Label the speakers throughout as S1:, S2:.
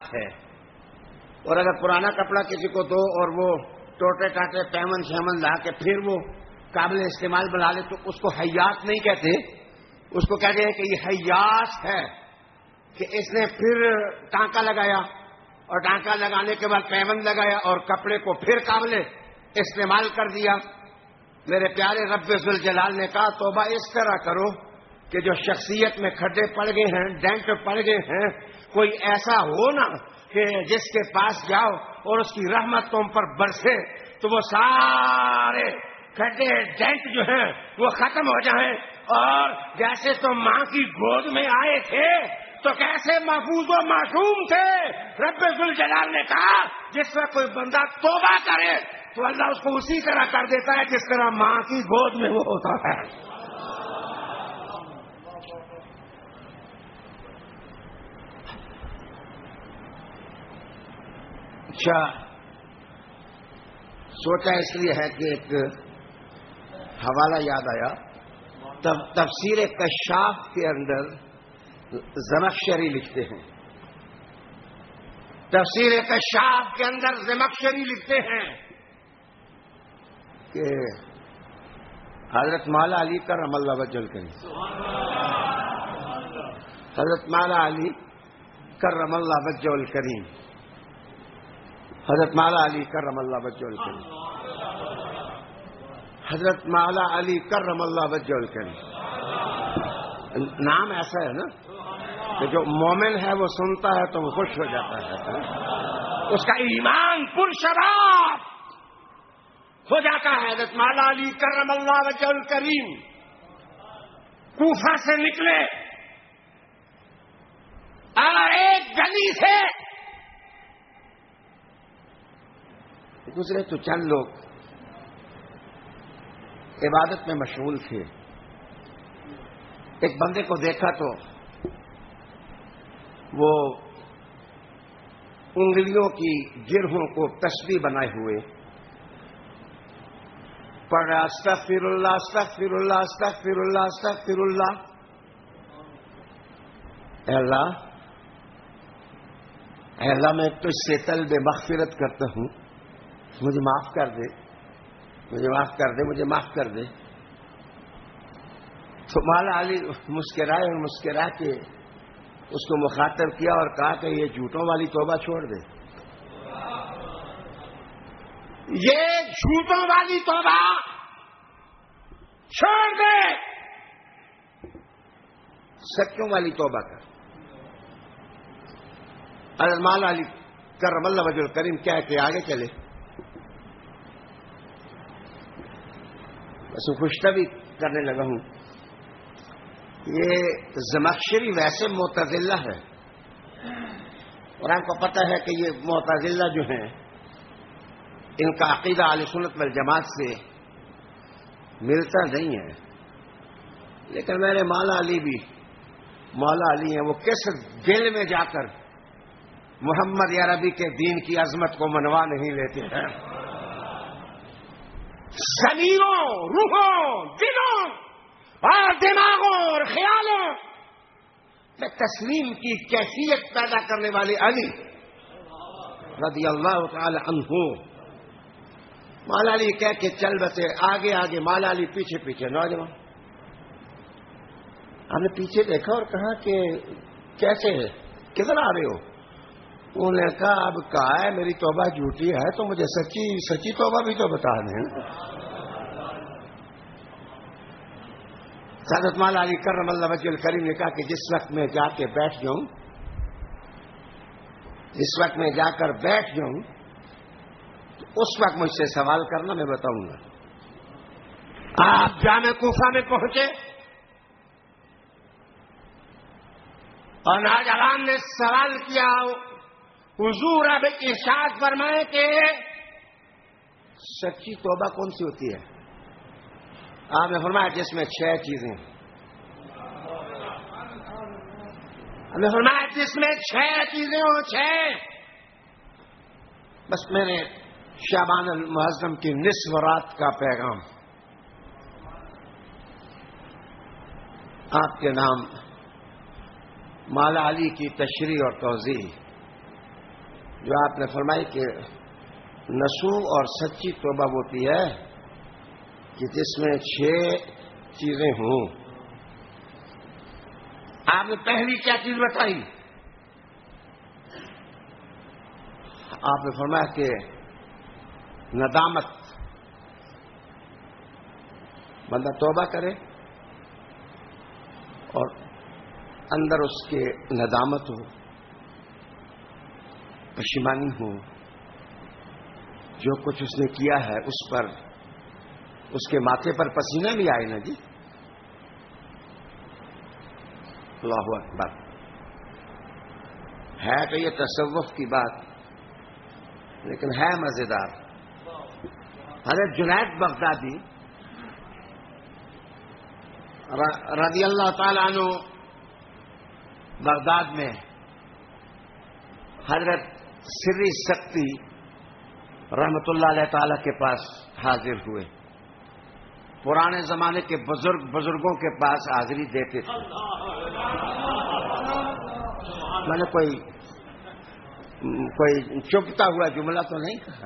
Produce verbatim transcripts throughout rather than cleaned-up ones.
S1: ہے. اور اگر پرانا کپڑا کسی کو دو اور وہ ٹوٹے ٹاٹے پیمن شیمن لا کے پھر وہ قابل استعمال بنا لے تو اس کو حیات نہیں کہتے, اس کو کہتے ہیں کہ یہ حیاس ہے کہ اس نے پھر ٹانکا لگایا اور ٹانکا لگانے کے بعد پیمن لگایا اور کپڑے کو پھر قابل استعمال کر دیا. میرے پیارے رب ذوالجلال نے کہا توبہ اس طرح کرو کہ جو شخصیت میں کھڈے پڑ گئے ہیں, ڈینٹ پڑ گئے ہیں, کوئی ایسا ہو نا کہ جس کے پاس جاؤ اور اس کی رحمت تم پر برسے تو وہ سارے کھڈے ڈینٹ جو ہیں وہ ختم ہو جائیں, اور جیسے تم ماں کی گود میں آئے تھے تو کیسے محفوظ و معصوم تھے. رب ذوالجلال نے کہا جس وقت کوئی بندہ توبہ کرے تو اللہ اس کو اسی طرح کر دیتا ہے جس طرح ماں کی گود میں وہ ہوتا ہے. اچھا, سوچا اس لیے ہے کہ ایک حوالہ یاد آیا. تفسیر کشاف کے اندر زمخشری لکھتے ہیں, تفسیر کشاف کے اندر زمخشری لکھتے ہیں کہ حضرت مولا علی کرم اللہ وجہ الکریم, حضرت مولا علی کرم اللہ وجہ الکریم, حضرت مولا علی کرم اللہ وجہ الکریم, حضرت مولا علی کرم اللہ وجہ الکریم. نام ایسا ہے نا کہ جو مومن ہے وہ سنتا ہے تو وہ خوش ہو جاتا ہے, اس کا ایمان پرشراب ہو جاتا ہے. حضرت مولا علی کرم اللہ وجہ الکریم کوفہ سے نکلے اور ایک گلی سے گزرے تو چند لوگ عبادت میں مشغول تھے. ایک بندے کو دیکھا تو وہ انگلیوں کی گرہوں کو تسبیح بنائے ہوئے پڑھ رہا استغفر اللہ استغفر اللہ استغفر اللہ استغفر اللہ. اے اللہ, اے اللہ میں تو اس سے طلب مغفرت کرتا ہوں, مجھے معاف کر دے, مجھے معاف کر دے, مجھے معاف کر دے. تو مولا علی مسکرائے اور مسکرا کے اس کو مخاطب کیا اور کہا کہ یہ جھوٹوں والی توبہ چھوڑ دے, یہ جھوٹوں والی توبہ چھوڑ دے, سچوں والی توبہ کر. حضرت مولا علی کرم اللہ وجہ الکریم کہہ کے آگے چلے. بس خوشتبی کرنے لگا ہوں. یہ زمخشری ویسے معتزلہ ہے اور آپ کو پتہ ہے کہ یہ معتزلہ جو ہیں ان کا عقیدہ اہل سنت والجماعت سے ملتا نہیں ہے, لیکن میرے مولا علی بھی مولا علی ہیں. وہ کس دل میں جا کر محمد عربی کے دین کی عظمت کو منوا نہیں لیتے ہیں. زمینوں, روحوں, دلوں اور دماغوں اور خیالوں میں تسلیم کی کیفیت پیدا کرنے والے علی رضی اللہ تعالی عنہ. مولا علی کہہ کے چل بسے آگے آگے, مولا علی پیچھے پیچھے. نوجوان ہم نے پیچھے دیکھا اور کہا کہ کیسے ہے, کدھر آ رہے ہو؟ انہوں نے کہا اب کہا ہے میری توبہ جھوٹی ہے تو مجھے سچی سچی توبہ بھی تو بتا دیں. حضرت مولا علی کرم اللہ وجہ الکریم نے کہا کہ جس وقت میں جا کے بیٹھ جاؤں جس وقت میں جا کر بیٹھ جاؤں تو اس وقت مجھ سے سوال کرنا, میں بتاؤں گا. آپ جامع کوفہ میں پہنچے اور نوجوان نے سوال کیا, حضور اب ارشاد فرمائے کہ سچی توبہ کون سی ہوتی ہے؟ آپ نے فرمایا جس میں چھ چیزیں. آپ نے فرمایا جس میں چھ چیزیں ہوں, چھ. بس میرے شعبان المعظم کی نصف رات کا پیغام آپ کے نام مولا علی کی تشریح اور توضیح جو آپ نے فرمائی کہ نسو اور سچی توبہ ہوتی ہے کہ جس میں چھ چیزیں ہوں. آپ نے پہلی کیا چیز بتائی؟ آپ نے فرمایا کہ ندامت. بندہ توبہ کرے اور اندر اس کے ندامت ہو، پشیمانی ہو، جو کچھ اس نے کیا ہے اس پر اس کے ماتھے پر پسینہ بھی آئے نا جی. اللہ اکبر. ہے تو یہ تصوف کی بات، لیکن ہے مزیدار. حضرت جنید بغدادی رضی اللہ تعالیٰ عنہ بغداد میں حضرت سری سکتی رحمت اللہ علیہ تعالی کے پاس حاضر ہوئے. پرانے زمانے کے بزرگ بزرگوں کے پاس حاضری دیتے تھے. میں نے کوئی کوئی چپتا ہوا جملہ تو نہیں کہا.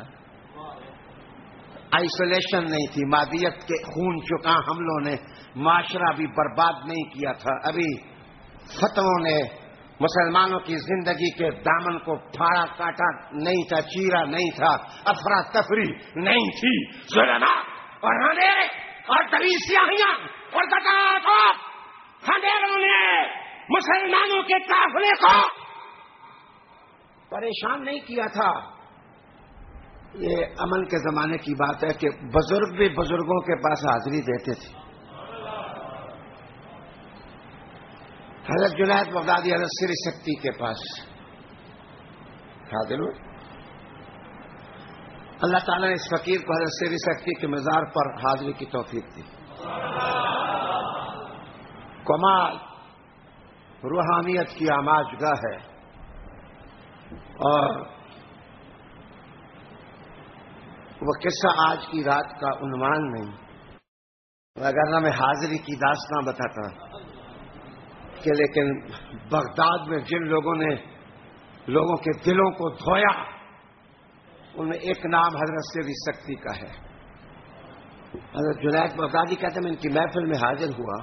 S1: آئسولیشن نہیں تھی، مادیت کے خون چکا حملوں نے معاشرہ بھی برباد نہیں کیا تھا. ابھی فتووں نے مسلمانوں کی زندگی کے دامن کو پھاڑا کاٹا نہیں تھا، چیرا نہیں تھا، افراتفری نہیں تھی. ظلم اور اندھیرے اور دری سیاہیاں اور کٹاکٹ اندھیروں نے مسلمانوں کے قافلے کو پریشان نہیں کیا تھا. یہ امن کے زمانے کی بات ہے کہ بزرگ بھی بزرگوں کے پاس حاضری دیتے تھے. حضرت جنید بغدادی حضرت سری سکتی کے پاس حاضر ہوئے. اللہ تعالیٰ نے اس فقیر کو حضرت سری سکتی کے مزار پر حاضری کی توفیق دی. کمال روحانیت کی آماج گاہ ہے، اور وہ قصہ آج کی رات کا عنوان نہیں، اگر میں حاضری کی داستان بتاتا کہ لیکن بغداد میں جن لوگوں نے لوگوں کے دلوں کو دھویا ان میں ایک نام حضرت سری سکتی کا ہے. حضرت جنید بغدادی کہتے ہیں میں ان کی محفل میں حاضر ہوا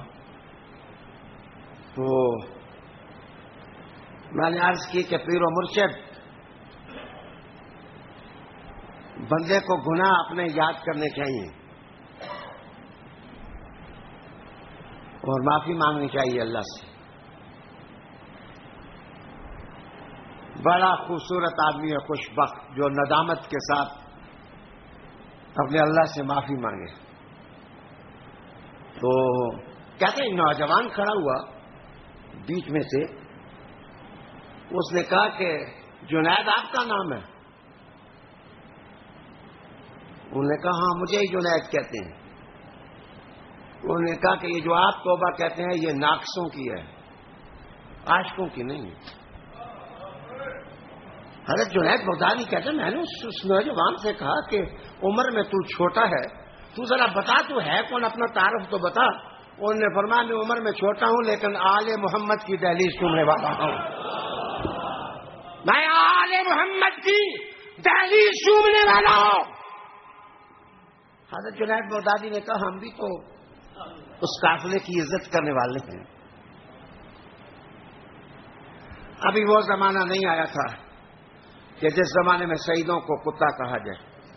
S1: تو میں نے عرض کی کہ پیر و مرشد، بندے کو گناہ اپنے یاد کرنے چاہیے اور معافی مانگنی چاہیے اللہ سے. بڑا خوبصورت آدمی ہے خوش بخت جو ندامت کے ساتھ اپنے اللہ سے معافی مانگے. تو کہتے ہیں نوجوان کھڑا ہوا بیچ میں سے، اس نے کہا کہ جنید آپ کا نام ہے؟ انہوں نے کہا ہاں مجھے ہی جنید کہتے ہیں. انہوں نے کہا کہ یہ جو آپ توبہ کہتے ہیں یہ ناقصوں کی ہے، عاشقوں کی نہیں. حضرت جنید بغدادی کہتے ہیں میں نے اس نوجوان سے کہا کہ عمر میں تو چھوٹا ہے، تو ذرا بتا تو ہے کون، اپنا تعارف تو بتا. انہوں نے فرمایا میں عمر میں چھوٹا ہوں لیکن آل محمد کی دہلیز چومنے والا ہوں. میں آل محمد کی دہلیز چومنے والا ہوں. حضرت جنید بغدادی نے کہا ہم بھی تو اس قافلے کی عزت کرنے والے ہیں. ابھی وہ زمانہ نہیں آیا تھا کہ جس زمانے میں شہیدوں کو کتا کہا جائے.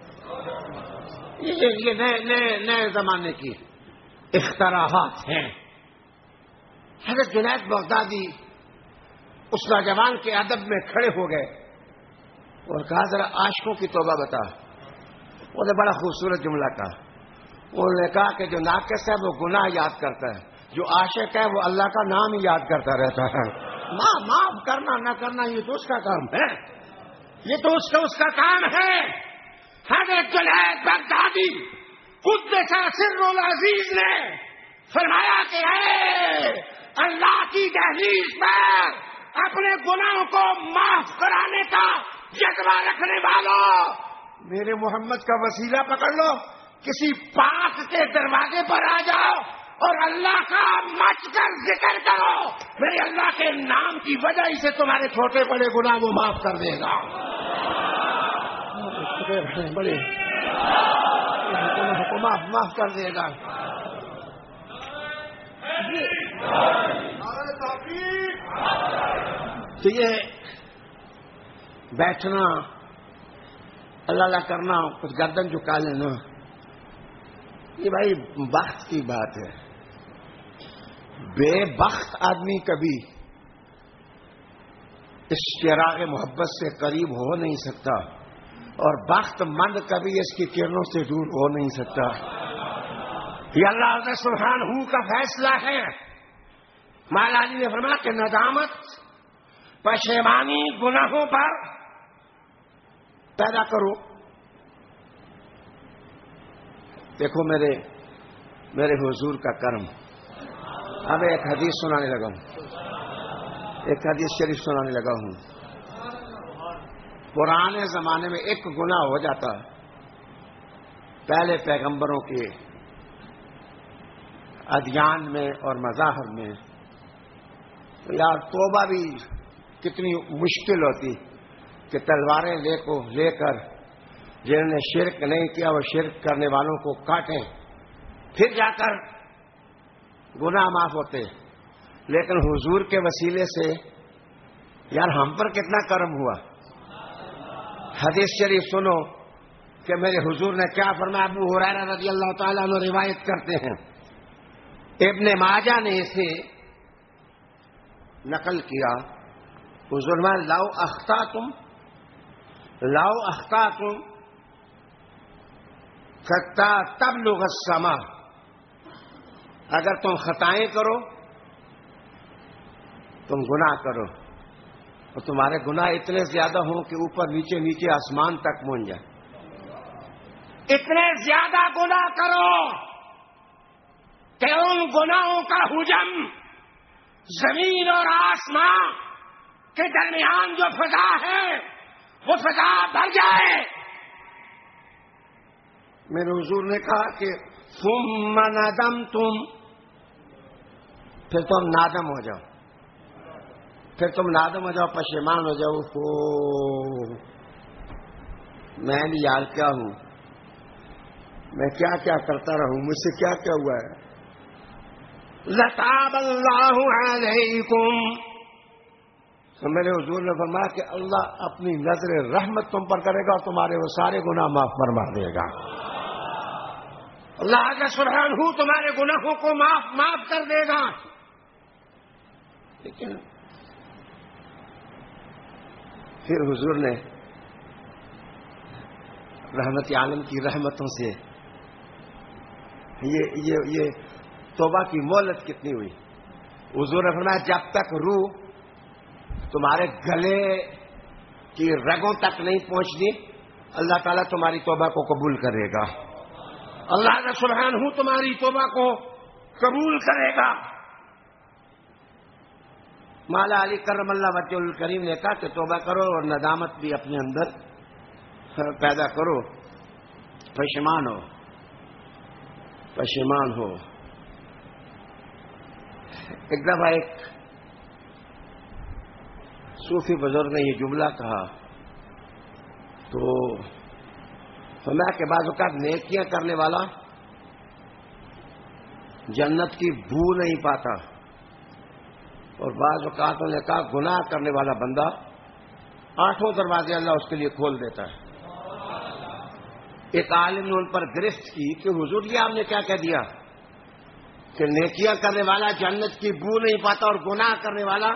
S1: یہ نئے نئے نئے زمانے کی اختراعات ہیں. حضرت جنید بغدادی اس نوجوان کے ادب میں کھڑے ہو گئے اور کہا ذرا عاشقوں کی توبہ بتا. انہوں نے بڑا خوبصورت جملہ کہا. انہوں نے کہا کہ جو ناقص ہے وہ گناہ یاد کرتا ہے، جو عاشق ہے وہ اللہ کا نام ہی یاد کرتا رہتا ہے. معاف کرنا نہ کرنا یہ تو اس کا کام ہے، یہ تو اس کا اس کا کام ہے. حضرت جنید بغدادی قدس سر العزیز نے فرمایا کہ اے اللہ کی دہلیز پر اپنے گناہوں کو معاف کرانے کا جذبہ رکھنے والوں، میرے محمد کا وسیلہ پکڑ لو، کسی پاک کے دروازے پر آ جاؤ اور اللہ کا مچ کر ذکر کرو. میرے اللہ کے نام کی وجہ سے تمہارے چھوٹے بڑے گناہ وہ معاف کر دے گا. بڑے کو معاف معاف کر دے گا. تو یہ بیٹھنا اللہ اللہ کرنا کچھ گردن جھکا لینا یہ بھائی بخت کی بات ہے. بے بخت آدمی کبھی اس چراغ محبت سے قریب ہو نہیں سکتا اور بخت مند کبھی اس کی کرنوں سے دور ہو نہیں سکتا. یہ اللہ سبحانہ کا فیصلہ ہے. مولا علی نے فرمایا کہ ندامت پشیمانی گناہوں پر پیدا کرو. دیکھو میرے میرے حضور کا کرم. اب ایک حدیث سنانے لگا ہوں ایک حدیث شریف سنانے لگا ہوں. پرانے زمانے میں ایک گناہ ہو جاتا پہلے پیغمبروں کے ادیان میں اور مذاہب میں تو یار توبہ بھی کتنی مشکل ہوتی کہ تلواریں لے کو لے کر جنہوں نے شرک نہیں کیا وہ شرک کرنے والوں کو کاٹیں پھر جا کر گناہ معاف ہوتے. لیکن حضور کے وسیلے سے یار ہم پر کتنا کرم ہوا. حدیث شریف سنو کہ میرے حضور نے کیا فرمایا. ابو ہریرہ رضی اللہ تعالیٰ عنہ روایت کرتے ہیں ابن ماجہ نے اسے نقل کیا. حضور میں لو اخطأتم لو اخطأتم حتی تبلغ السماء اگر تم خطائیں کرو تم گناہ کرو اور تمہارے گناہ اتنے زیادہ ہوں کہ اوپر نیچے نیچے آسمان تک پہنچ جائے. اتنے زیادہ گناہ کرو کہ ان گناہوں کا حجم زمین اور آسمان کے درمیان جو فضا ہے وہ فضا بھر جائے. میرے حضور نے کہا کہ ثم ندمتم پھر تم نادم ہو جاؤ پھر تم نادم ہو جاؤ پشیمان ہو جاؤ. ہو میں بھی یار کیا ہوں میں کیا کیا کرتا رہوں مجھ سے کیا کیا ہوا ہے. لتاب اللہ علیکم تو میرے حضور نے فرمایا کہ اللہ اپنی نظر رحمت تم پر کرے گا اور تمہارے وہ سارے گناہ معاف فرما دے گا. اللہ کا سبحانہ تمہارے گناہوں کو معاف معاف کر دے گا. لیکن پھر حضور نے رحمت عالم کی رحمتوں سے یہ یہ یہ توبہ کی مہلت کتنی ہوئی. حضور نے فرمایا جب تک روح تمہارے گلے کی رگوں تک نہیں پہنچتی اللہ تعالیٰ تمہاری توبہ کو قبول کرے گا. اللہ کا سبحانہ تمہاری توبہ کو قبول کرے گا. مولا علی کرم اللہ وجہ الکریم نے کہا کہ توبہ کرو اور ندامت بھی اپنے اندر پیدا کرو. پشیمان ہو پشیمان ہو. ایک دفعہ ایک صوفی بزرگ نے یہ جملہ کہا تو فرمایا کہ بعض اوقات نیکیاں کرنے والا جنت کی بو نہیں پاتا اور بعض اوقات انہوں نے کہا گناہ کرنے والا بندہ آٹھوں دروازے اللہ اس کے لیے کھول دیتا ہے. ایک عالم نے ان پر گرفت کی کہ حضور یہ آپ نے کیا کہہ دیا کہ نیکیاں کرنے والا جنت کی بو نہیں پاتا اور گناہ کرنے والا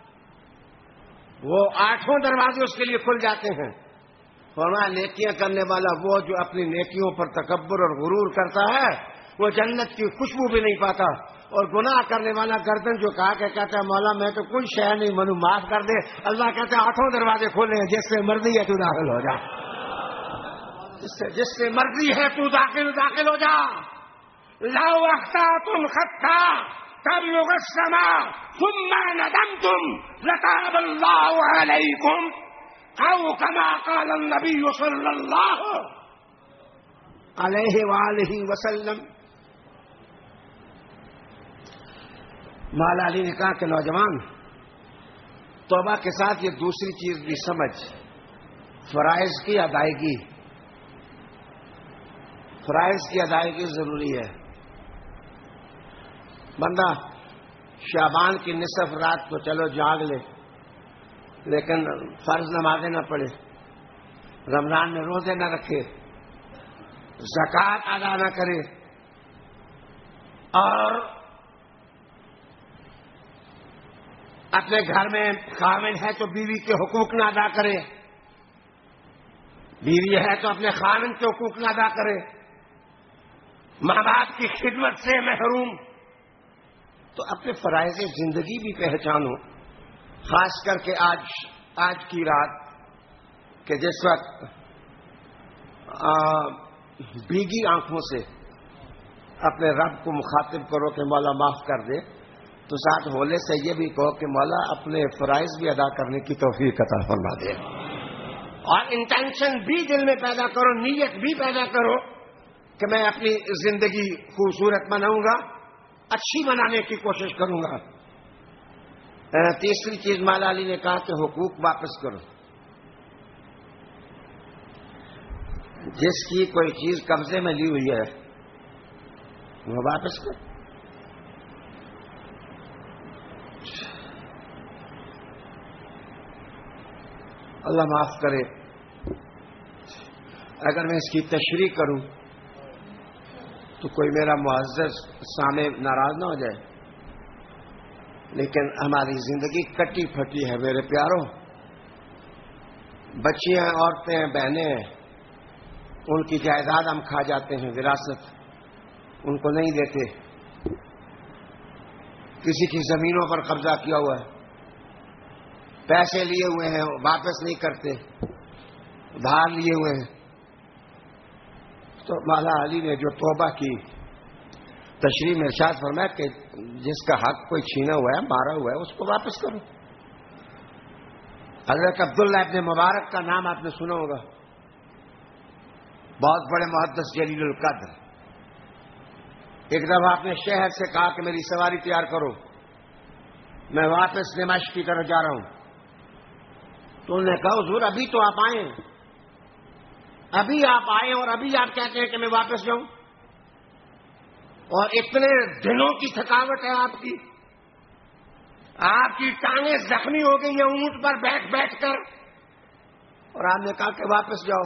S1: وہ آٹھوں دروازے اس کے لیے کھل جاتے ہیں. فرمایا نیکیاں کرنے والا وہ جو اپنی نیکیوں پر تکبر اور غرور کرتا ہے وہ جنت کی خوشبو بھی نہیں پاتا اور گناہ کرنے والا گردن جو کہا کہ کہتا ہے مولا میں تو کوئی شے نہیں منو معاف کر دے. اللہ کہتا ہے آٹھوں دروازے کھولے ہیں جس سے مرضی ہے تو داخل ہو جا جس سے جس سے مرضی ہے تو داخل داخل ہو جا. لو اخطأتم خطا تبلغ السماء ثم ندمتم لتاب اللہ علیکم او کما قال النبی صلی اللہ علیہ وآلہ وسلم. مولا علی نے کہا کہ نوجوان توبہ کے ساتھ یہ دوسری چیز بھی سمجھ فرائض کی ادائیگی فرائض کی ادائیگی ضروری ہے. بندہ شعبان کی نصف رات تو چلو جاگ لے، لیکن فرض نمازیں نہ پڑھے، رمضان میں روزے نہ رکھے، زکوٰۃ ادا نہ کرے، اور اپنے گھر میں خاوند ہے تو بیوی کے حقوق نہ ادا کرے، بیوی ہے تو اپنے خاوند کے حقوق نہ ادا کرے، ماں باپ کی خدمت سے محروم. تو اپنے فرائض زندگی بھی پہچانو، خاص کر کے آج آج کی رات کہ جس وقت بیگی آنکھوں سے اپنے رب کو مخاطب کرو کہ مولا معاف کر دے، تو ساتھ ہولے سے یہ بھی کہو کہ مولا اپنے فرائض بھی ادا کرنے کی توفیق عطا فرما دے. اور انٹینشن بھی دل میں پیدا کرو، نیت بھی پیدا کرو کہ میں اپنی زندگی خوبصورت بناؤں گا، اچھی بنانے کی کوشش کروں گا. تیسری چیز مولا علی نے کہا کہ حقوق واپس کرو. جس کی کوئی چیز قبضے میں لی ہوئی ہے وہ واپس کرو. اللہ معاف کرے اگر میں اس کی تشریح کروں تو کوئی میرا معزز سامع ناراض نہ ہو جائے، لیکن ہماری زندگی کٹی پھٹی ہے میرے پیاروں. بچیاں، عورتیں، بہنیں ہیں، ان کی جائیداد ہم کھا جاتے ہیں، وراثت ان کو نہیں دیتے. کسی کی زمینوں پر قبضہ کیا ہوا ہے، پیسے لیے ہوئے ہیں واپس نہیں کرتے، ادھار لیے ہوئے ہیں. تو مولا علی نے جو توبہ کی، تشریح میں ارشاد فرمایا کہ جس کا حق کوئی چھینا ہوا ہے، مارا ہوا ہے، اس کو واپس کرو. حضرت عبداللہ ابن مبارک کا نام آپ نے سنا ہوگا، بہت بڑے محدث جلیل القدر. ایک دفعہ اپنے شہر سے کہا کہ میری سواری تیار کرو، میں واپس دمشق کی طرف جا رہا ہوں. تو انہوں نے کہا حضور ابھی تو آپ آئے ہیں، ابھی آپ آئے اور ابھی آپ کہتے ہیں کہ میں واپس جاؤں، اور اتنے دنوں کی تھکاوٹ ہے آپ کی، آپ کی ٹانگیں زخمی ہو گئی ہیں اونٹ پر بیٹھ بیٹھ کر، اور آپ نے کہا کہ واپس جاؤ.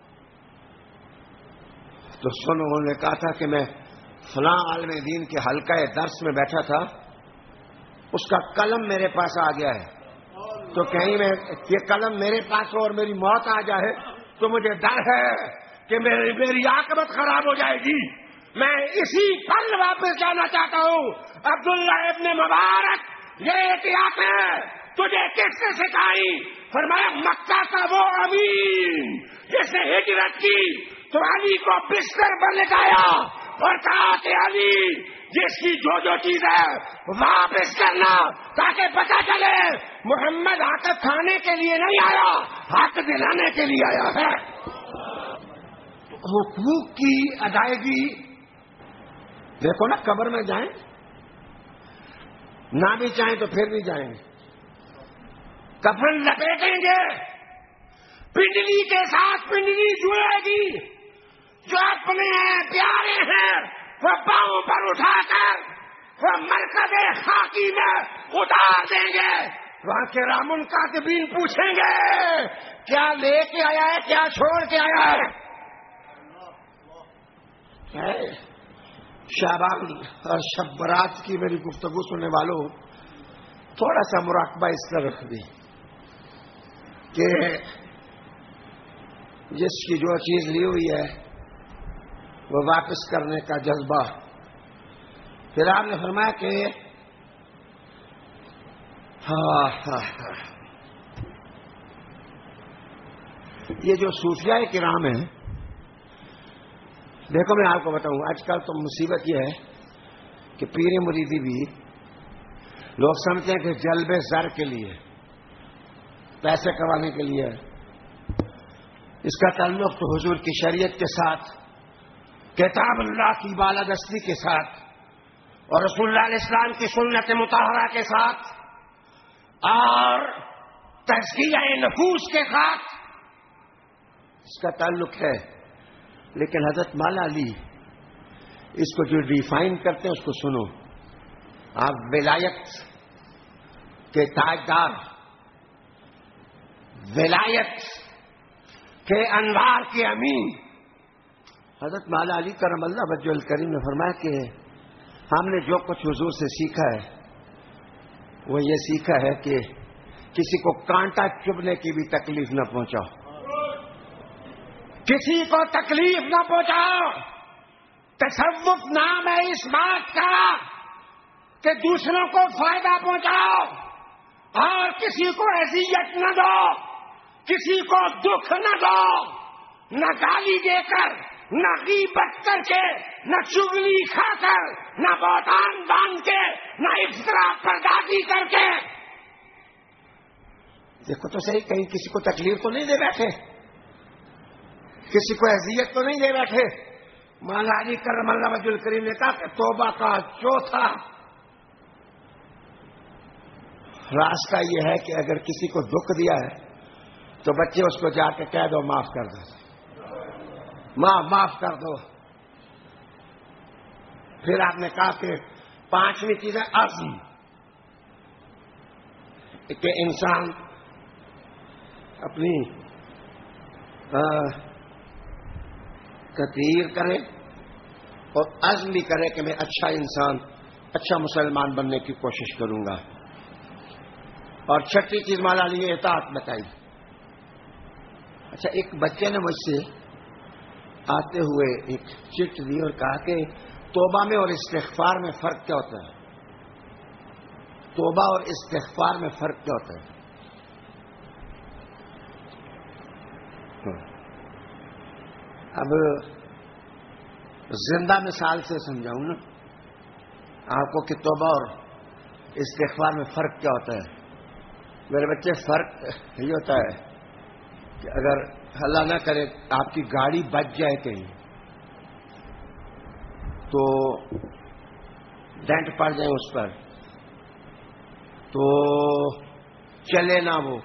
S1: تو سنو، انہوں نے کہا تھا کہ میں فلاں عالم دین کے حلقہ درس میں بیٹھا تھا، اس کا قلم میرے پاس آ گیا ہے، تو کہیں میں یہ قلم میرے پاس ہو اور میری موت آ جائے تو مجھے ڈر ہے کہ میری میری عاقبت خراب ہو جائے گی. میں اسی پل واپس جانا چاہتا ہوں. عبداللہ ابن مبارک، یہ احتیاط ہے تجھے کس نے سکھائی؟ فرمایا مکہ کا وہ امین جس نے ہجرت کی تو علی کو بستر پر لٹایا اور کہا کہ علی جس کی جو جو چیز ہے واپس کرنا، تاکہ پتہ چلے محمد حق کھانے کے لیے نہیں آیا، حق دلانے کے لیے آیا ہے. حقوق کی ادائیگی دیکھو نا، قبر میں جائیں نہ بھی چاہیں تو پھر بھی جائیں گے، کفن لپیٹیں گے، پنڈلی کے ساتھ پنڈلی جڑے گی، جو اپنے ہیں پیارے ہیں وہ پاؤں پر اٹھا کر وہ مرکز خاکی میں اتار دیں گے. وہاں کے رام الکاتبین پوچھیں گے کیا لے کے آیا ہے، کیا چھوڑ کے آیا ہے. شعبان اور شب برات کی میری گفتگو سننے والوں، تھوڑا سا مراقبہ اس طرح رکھ دی کہ جس کی جو چیز لی ہوئی ہے وہ واپس کرنے کا جذبہ. پھر آپ نے فرمایا کہ ہاں ہاں ہاں یہ جو صوفیاء کرام ہیں، دیکھو میں آپ کو بتاؤں، آج کل تو مصیبت یہ ہے کہ پیر مریدی بھی لوگ سمجھتے ہیں کہ جلب زر کے لیے، پیسے کمانے کے لیے. اس کا تعلق تو حضور کی شریعت کے ساتھ، کتاب اللہ کی بالادستی کے ساتھ اور رسول اللہ علیہ السلام کی سنت مطہرہ کے ساتھ اور تزکیہ نفوس کے ساتھ اس کا تعلق ہے. لیکن حضرت مولا علی اس کو جو ڈیفائن کرتے ہیں اس کو سنو. آپ ولایت کے تاجدار، ولایت کے انوار کے امین حضرت مولا علی کرم اللہ وجہ الکریم نے فرمایا کہ ہم نے جو کچھ حضور سے سیکھا ہے وہ یہ سیکھا ہے کہ کسی کو کانٹا چبھنے کی بھی تکلیف نہ پہنچاؤ، کسی کو تکلیف نہ پہنچاؤ. تصوف نام ہے اس بات کا کہ دوسروں کو فائدہ پہنچاؤ اور کسی کو اذیت نہ دو، کسی کو دکھ نہ دو، نہ گالی دے کر، نہ غیبت کر کے، نہ چغلی کھا کر، نہ بہتان باندھ کے، نہ افطرا پردازی کر کے. دیکھو تو صحیح، کہیں کسی کو تکلیف تو نہیں دے بیٹھے، کسی کو اذیت تو نہیں دے بیٹھے. مولا علی کرم اللہ وجہ الکریم نے کہا کہ توبہ کا چوتھا راستہ یہ ہے کہ اگر کسی کو دکھ دیا ہے تو بچے اس کو جا کے کہہ دو معاف کر دو، معاف معاف کر دو. پھر آپ نے کہا کہ پانچویں چیز ہے عزم، کہ انسان اپنی تقریر کرے اور عزم بھی کرے کہ میں اچھا انسان، اچھا مسلمان بننے کی کوشش کروں گا. اور چھٹی چیز مولا علی نے اطاعت بتائی. اچھا، ایک بچے نے مجھ سے آتے ہوئے ایک چٹ دی اور کہا کہ توبہ میں اور استغفار میں فرق کیا ہوتا ہے؟ توبہ اور استغفار میں فرق کیا ہوتا ہے؟ اب زندہ مثال سے سمجھاؤں نا آپ کو کہ توبہ اور استغفار میں فرق کیا ہوتا ہے. میرے بچے، فرق یہ ہوتا ہے کہ اگر اللہ نہ کرے آپ کی گاڑی بچ جائے کہیں تو ڈینٹ پڑ جائے اس پر تو چلے نہ وہ،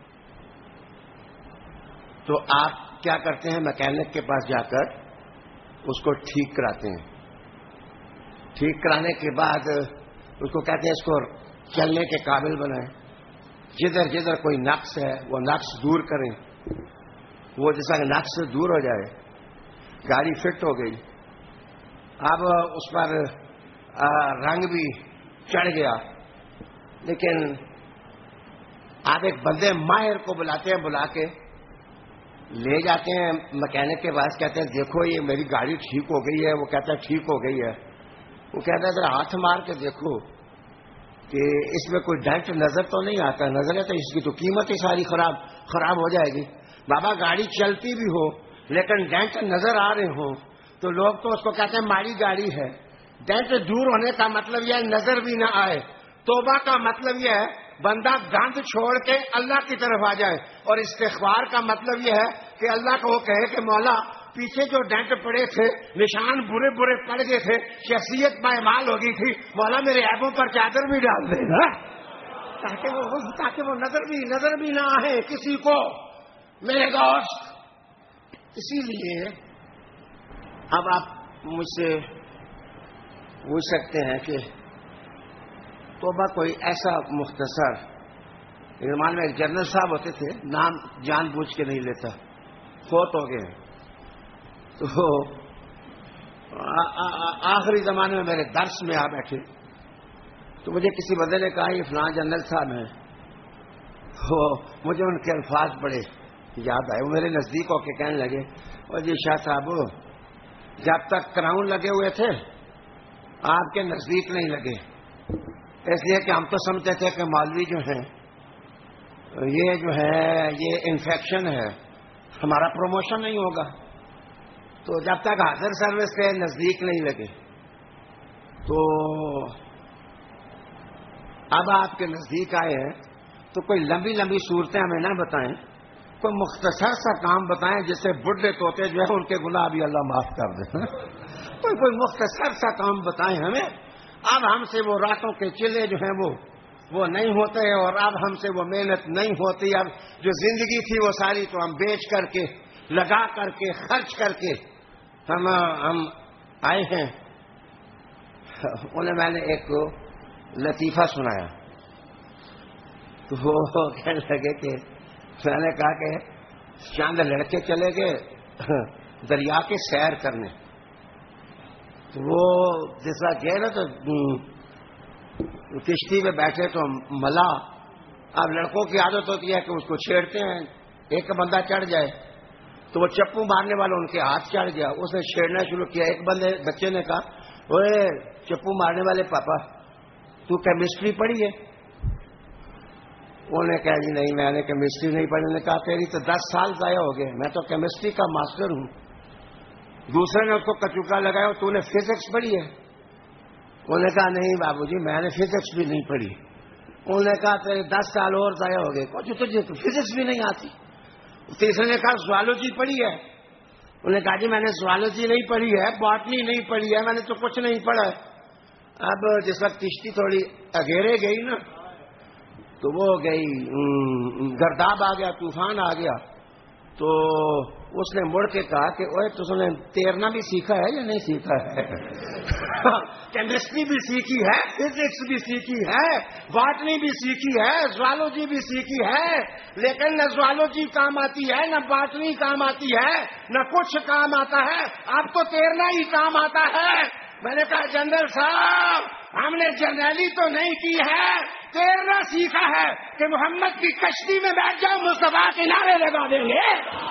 S1: تو آپ کیا کرتے ہیں؟ میکینک کے پاس جا کر اس کو ٹھیک کراتے ہیں. ٹھیک کرانے کے بعد اس کو کہتے ہیں اس کو چلنے کے قابل بنائیں. جدھر جدھر کوئی نقص ہے وہ نقص دور کریں. وہ جیسا کہ نقص سے دور ہو جائے، گاڑی فٹ ہو گئی، اب اس پر رنگ بھی چڑھ گیا، لیکن آپ ایک بندے ماہر کو بلاتے ہیں، بلا کے لے جاتے ہیں مکینک کے پاس، کہتے ہیں دیکھو یہ میری گاڑی ٹھیک ہو گئی ہے. وہ کہتا ہے ٹھیک ہو گئی ہے. وہ کہتا ہے ذرا ہاتھ مار کے دیکھو کہ اس میں کوئی ڈینٹ نظر تو نہیں آتا. نظر ہے تو اس کی تو قیمت ہی ساری خراب خراب ہو جائے گی. بابا گاڑی چلتی بھی ہو لیکن ڈینٹ نظر آ رہے ہوں تو لوگ تو اس کو کہتے ہیں ماری گاڑی ہے. ڈینٹ دور ہونے کا مطلب یہ ہے نظر بھی نہ آئے. توبہ کا مطلب یہ ہے بندہ گند چھوڑ کے اللہ کی طرف آ جائے، اور استغفار کا مطلب یہ ہے کہ اللہ کو وہ کہے کہ مولا پیچھے جو ڈینٹ پڑے تھے، نشان برے برے پڑ گئے تھے، شخصیت پائمال ہو گئی تھی، مولا میرے عیبوں پر چادر بھی ڈال دے گا تاکہ وہ تاکہ وہ نظر بھی نظر بھی نہ آئے کسی کو. میرے دوست، اسی لیے اب آپ مجھ سے پوچھ سکتے ہیں کہ توبہ کوئی ایسا مختصر، ایمان میں ایک جنرل صاحب ہوتے تھے، نام جان بوجھ کے نہیں لیتا، فوت ہو گئے. تو آخری زمانے میں میرے درس میں آ بیٹھے تو مجھے کسی بندے نے کہا یہ فلاں جنرل صاحب ہیں. وہ مجھے ان کے الفاظ بڑے یاد آئے. وہ میرے نزدیک ہو کے کہنے لگے اور جی شاہ صاحب جب تک کراؤن لگے ہوئے تھے آپ کے نزدیک نہیں لگے، اس لیے کہ ہم تو سمجھتے تھے کہ مولوی جو ہیں یہ جو ہے یہ انفیکشن ہے، ہمارا پروموشن نہیں ہوگا. تو جب تک حاضر سروس کے نزدیک نہیں لگے تو اب آپ کے نزدیک آئے ہیں تو کوئی لمبی لمبی صورتیں ہمیں نہ بتائیں، کوئی مختصر سا کام بتائیں جس سے بڈھے توتے جو ہے ان کے گناہ بھی اللہ معاف کر دے. کوئی کوئی مختصر سا کام بتائیں ہمیں. اب ہم سے وہ راتوں کے چلے جو ہیں وہ وہ نہیں ہوتے، اور اب ہم سے وہ محنت نہیں ہوتی. اب جو زندگی تھی وہ ساری تو ہم بیچ کر کے، لگا کر کے، خرچ کر کے ہم ہم آئے ہیں، انہیں میں نے ایک لطیفہ سنایا تو وہ کہنے لگے کہ میں نے کہا کہ چاند لڑکے چلے گئے دریا کے سیر کرنے، تو وہ جیسا گئے نا تو کشتی میں بیٹھے تو ملا، اب لڑکوں کی عادت ہوتی ہے کہ اس کو چھیڑتے ہیں، ایک بندہ چڑھ جائے تو وہ چپو مارنے والا ان کے ہاتھ چڑھ گیا، اس نے چھیڑنا شروع کیا۔ ایک بندے بچے نے کہا اوے چپو مارنے والے پاپا تو کیمسٹری پڑھی ہے؟ انہوں نے کہا جی نہیں میں نے کیمسٹری نہیں پڑھی۔ انہوں نے کہا تیری تو دس سال ضائع ہو گئے، میں تو کیمسٹری کا ماسٹر ہوں۔ دوسرے نے اس کو کچوکا لگایا تو نے فزکس پڑھی ہے؟ انہوں نے کہا نہیں بابو جی میں نے فزکس بھی نہیں پڑھی۔ انہوں نے کہا تیرے دس سال اور ضائع ہو گئے، کچھ تجھے تو فزکس بھی نہیں آتی۔ تیسرے نے کہا زوالوجی پڑھی ہے؟ انہوں نے کہا جی میں نے زوالوجی نہیں پڑھی ہے، باٹنی نہیں پڑھی ہے، میں نے تو کچھ نہیں پڑھا۔ اب جس وقت کشتی تھوڑی اگیرے گئی نا تو وہ گئی، گرداب آ گیا، طوفان آ گیا، تو اس نے مڑ کے کہا کہ اوے تو نے تیرنا بھی سیکھا ہے یا نہیں سیکھا ہے؟ کیمسٹری بھی سیکھی ہے، فزکس بھی سیکھی ہے، باٹنی بھی سیکھی ہے، زوالوجی بھی سیکھی ہے، لیکن نہ زوالوجی کام آتی ہے نہ باٹنی کام آتی ہے نہ کچھ کام آتا ہے، اب تو تیرنا ہی کام آتا ہے۔ میں نے کہا جنرل صاحب ہم نے جرنیلی تو نہیں کی ہے، تیرنا سیکھا ہے کہ محمد کی کشتی میں بیٹھ جاؤ مصطفیٰ کے نعرے لگا دیں گے۔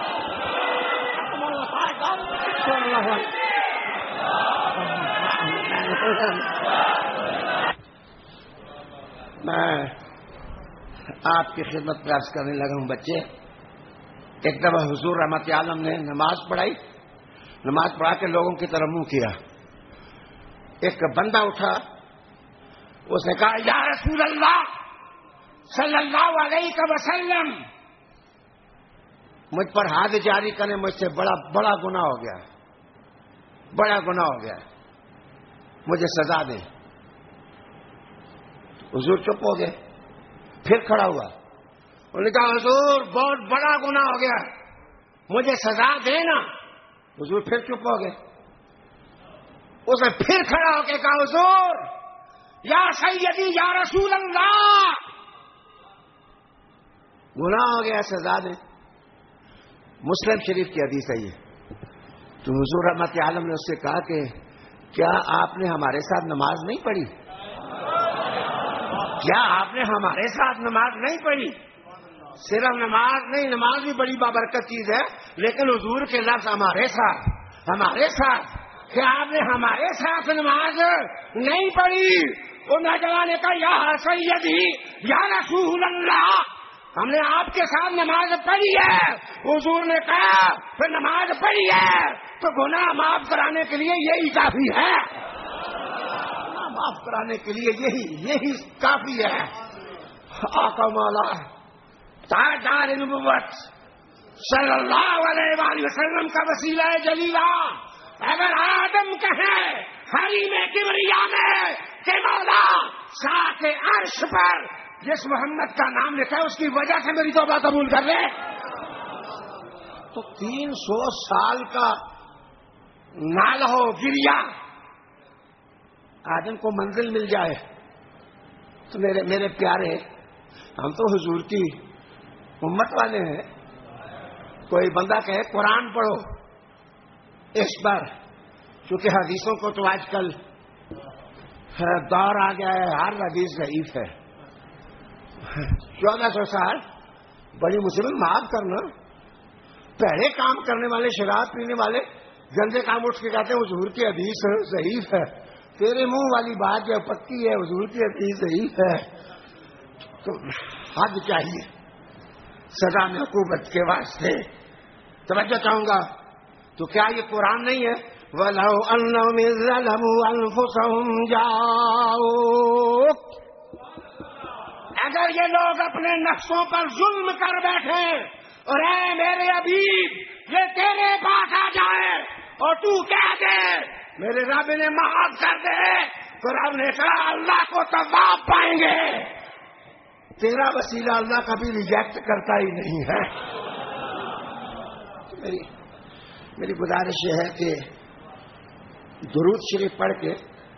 S1: میں آپ کی خدمت میں عرض کرنے لگا ہوں بچے، ایک دفعہ حضور رحمت عالم نے نماز پڑھائی، نماز پڑھا کے لوگوں کی طرف منہ کیا، ایک بندہ اٹھا، اس نے کہا یا رسول اللہ صلی اللہ علیہ وسلم مجھ پر ہاتھ جاری کرنے مجھ سے بڑا بڑا گناہ ہو گیا، بڑا گناہ ہو گیا، مجھے سزا دیں۔ حضور چپ ہو گئے، پھر کھڑا ہوا، انہوں نے کہا حضور بہت بڑا گناہ ہو گیا، مجھے سزا دینا۔ حضور پھر چپ ہو گئے، اس نے پھر کھڑا ہو کے کہا حضور یا سیدی یا رسول اللہ گناہ ہو گیا، سزا دیں۔ مسلم شریف کی حدیث ہے یہ۔ تو حضور رحمت عالم نے اس سے کہا کہ کیا آپ نے ہمارے ساتھ نماز نہیں پڑھی؟ کیا آپ نے ہمارے ساتھ نماز نہیں پڑھی؟ صرف نماز نہیں، نماز بھی بڑی بابرکت چیز ہے، لیکن حضور کے لفظ ہمارے ساتھ، ہمارے ساتھ، کیا آپ نے ہمارے ساتھ نماز نہیں پڑھی؟ ان نوجوان نے کہا یا سیدی یا رسول اللہ ہم نے آپ کے ساتھ نماز پڑھی ہے۔ حضور نے کہا پھر نماز پڑھی ہے تو گناہ معاف کرانے کے لیے یہی کافی ہے، گناہ معاف کرانے کے لیے یہی یہی کافی ہے۔ آقا مولا تاجدار نبوت صلی اللہ علیہ وآلہ وسلم کا وسیلہ جلیلہ اگر آدم کہیں حریم کبریا میں کہ مولا ساتھ عرش پر جس محمد کا نام لکھا ہے اس کی وجہ سے میری توبہ قبول کر لے، تو تین سو سال کا نالہ ہو گریا آدم کو منزل مل جائے تو میرے میرے پیارے ہم تو حضور کی امت والے ہیں۔ کوئی بندہ کہے قرآن پڑھو، اس پر چونکہ حدیثوں کو تو آج کل دور آ گیا ہے، ہر حدیث ضعیف ہے۔ چودہ سو سال بڑی مصیبت، معاف کرنا، پہلے کام کرنے والے، شراب پینے والے گندے کام اٹھ کے کہتے ہیں حضور کی حدیث ضعیف ہے، تیرے منہ والی بات جو پکی ہے حضور کی حدیث ضعیف ہے، تو حد چاہیے سزا میں عقوبت کے واسطے۔ توجہ چاہوں گا، تو کیا یہ قرآن نہیں ہے؟ وَلَوْ أَنَّهُمْ ظَلَمُوا أَنفُسَهُمْ جَاءُوكَ اگر یہ لوگ اپنے نفسوں پر ظلم کر بیٹھے اور اے میرے حبیب یہ تیرے پاس آ جائے اور تو کہہ دے میرے رب نے معاف کر دے، تو رب نے کہا اللہ کو تواب پائیں گے۔ تیرا وسیلہ اللہ کبھی ریجیکٹ کرتا ہی نہیں ہے۔ میری میری گزارش یہ ہے کہ درود شریف پڑھ کے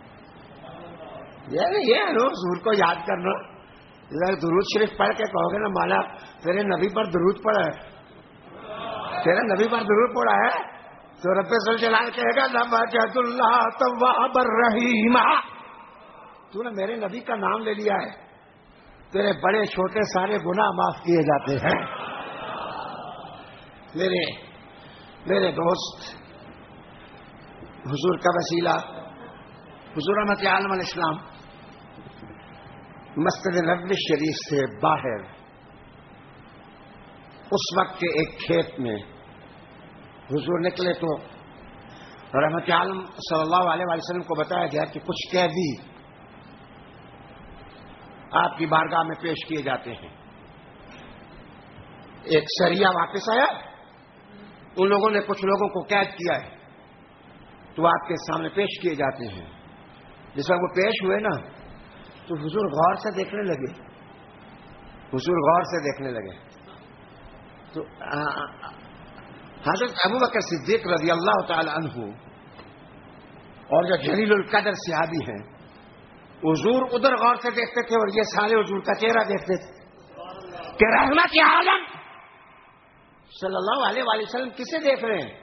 S1: یہ ہے نا حضور کو یاد کرنا. درود شریف پڑھ کے کہو گے نا مولا تیرے نبی پر درود پڑا ہے, تیرے نبی پر درود پڑا ہے, تو رب ذوالجلال کہے گا لوجد اللہ تواب الرحیم, تو نے میرے نبی کا نام لے لیا ہے, تیرے بڑے چھوٹے سارے گناہ معاف کیے جاتے ہیں. میرے میرے دوست, حضور کا وسیلہ حضور رحمت عالم علیہ السلام مسجد نبوی شریف سے باہر اس وقت کے ایک کھیت میں حضور نکلے تو رحمت عالم صلی اللہ علیہ وسلم کو بتایا گیا کہ کچھ قیدی آپ کی بارگاہ میں پیش کیے جاتے ہیں. ایک سریہ واپس آیا, ان لوگوں نے کچھ لوگوں کو قید کیا ہے, تو آپ کے سامنے پیش کیے جاتے ہیں. جس وقت وہ پیش ہوئے نا تو حضور غور سے دیکھنے لگے, حضور غور سے دیکھنے لگے. تو حضرت ابو بکر صدیق رضی اللہ تعالی عنہ اور جو جلیل القدر صحابی ہیں, حضور ادھر غور سے دیکھتے تھے اور یہ سارے حضور کا چہرہ دیکھتے تھے کہ رحمت عالم صلی اللہ علیہ وآلہ وسلم کسے دیکھ رہے ہیں.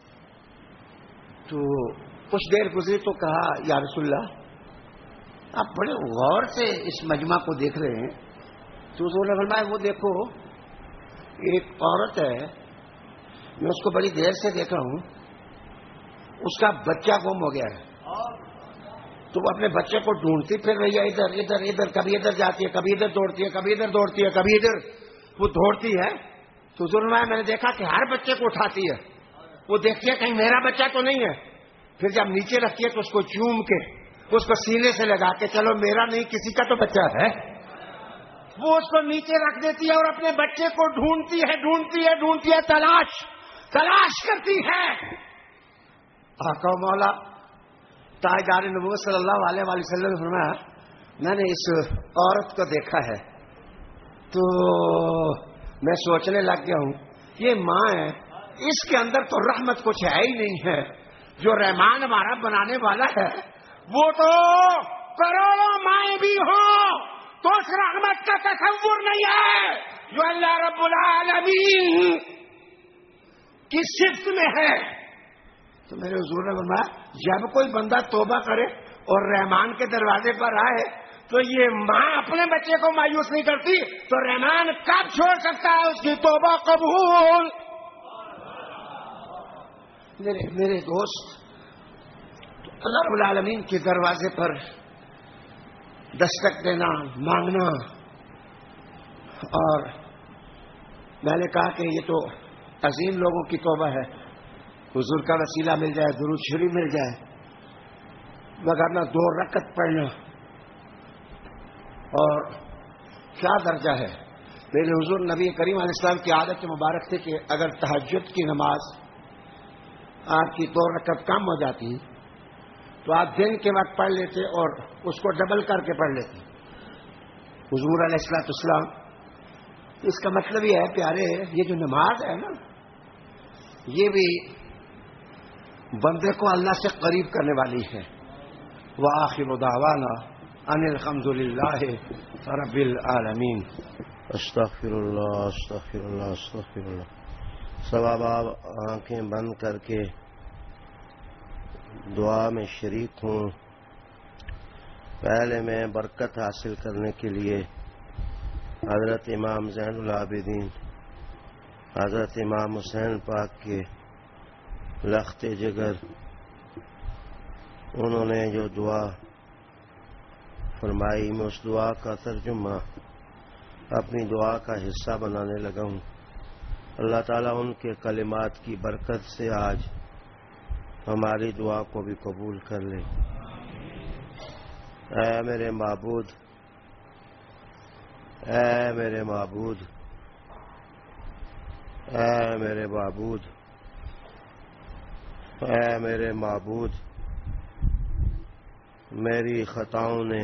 S1: تو کچھ دیر گزری تو کہا یا رسول اللہ آپ بڑے غور سے اس مجمع کو دیکھ رہے ہیں. تو حضور نے فرمایا وہ دیکھو ایک عورت ہے, میں اس کو بڑی دیر سے دیکھا ہوں, اس کا بچہ گم ہو گیا ہے, تو وہ اپنے بچے کو ڈھونڈتی پھر رہی ہے, ادھر ادھر ادھر, کبھی ادھر جاتی ہے, کبھی ادھر دوڑتی ہے, کبھی ادھر دوڑتی ہے, کبھی ادھر وہ دوڑتی ہے. تو حضور نے میں نے دیکھا کہ ہر بچے کو اٹھاتی ہے, وہ دیکھتی ہے کہیں میرا بچہ تو نہیں ہے, پھر جب نیچے رکھتی ہے تو اس کو چوم کے اس کو سینے سے لگا کے چلو میرا نہیں کسی کا تو بچہ ہے, وہ اس کو نیچے رکھ دیتی ہے اور اپنے بچے کو ڈھونڈتی ہے ڈھونڈتی ہے ڈھونڈتی ہے تلاش تلاش کرتی ہے. آقا و مولا تاجدار نبوت صلی اللہ علیہ وآلہ وسلم نے فرمایا میں نے اس عورت کو دیکھا ہے تو میں سوچنے لگ گیا ہوں یہ ماں ہے, اس کے اندر تو رحمت کچھ ہے ہی نہیں ہے. جو رحمان ہمارا بنانے والا ہے وہ تو کروڑوں مائیں بھی ہوں تو اس رحمت کا تصور نہیں ہے جو اللہ رب العالمین کی صفت میں ہے. تو میرے حضور نے فرمایا جب کوئی بندہ توبہ کرے اور رحمان کے دروازے پر آئے تو یہ ماں اپنے بچے کو مایوس نہیں کرتی, تو رحمان کب چھوڑ سکتا ہے اس کی توبہ قبول. میرے میرے دوست, اللہ رب العالمین کے دروازے پر دستک دینا, مانگنا, اور میں نے کہا کہ یہ تو عظیم لوگوں کی توبہ ہے, حضور کا وسیلہ مل جائے, درود شریف مل جائے, مگر نہ دو رکعت پڑھنا, اور کیا درجہ ہے. میرے حضور نبی کریم علیہ السلام کی عادت مبارک تھی کہ اگر تہجد کی نماز آپ کی دو رکعت کم ہو جاتی تو آپ دن کے وقت پڑھ لیتے اور اس کو ڈبل کر کے پڑھ لیتے. حضور علیہ الصلوۃ والسلام, اس کا مطلب یہ ہے پیارے, یہ جو نماز ہے نا یہ بھی بندے کو اللہ سے قریب کرنے والی ہے. وآخر دعوانا ان الحمد للہ رب العالمین.
S2: استغفر اللہ استغفر اللہ استغفر اللہ. سب آپ آنکھیں بند کر کے دعا میں شریک ہوں. پہلے میں برکت حاصل کرنے کے لیے حضرت امام زین العابدین حضرت امام حسین پاک کے لخت جگر انہوں نے جو دعا فرمائی میں اس دعا کا ترجمہ اپنی دعا کا حصہ بنانے لگا ہوں. اللہ تعالیٰ ان کے کلمات کی برکت سے آج ہماری دعا کو بھی قبول کر لے. اے میرے معبود, اے میرے معبود, اے میرے معبود, اے میرے معبود, میری خطاؤں نے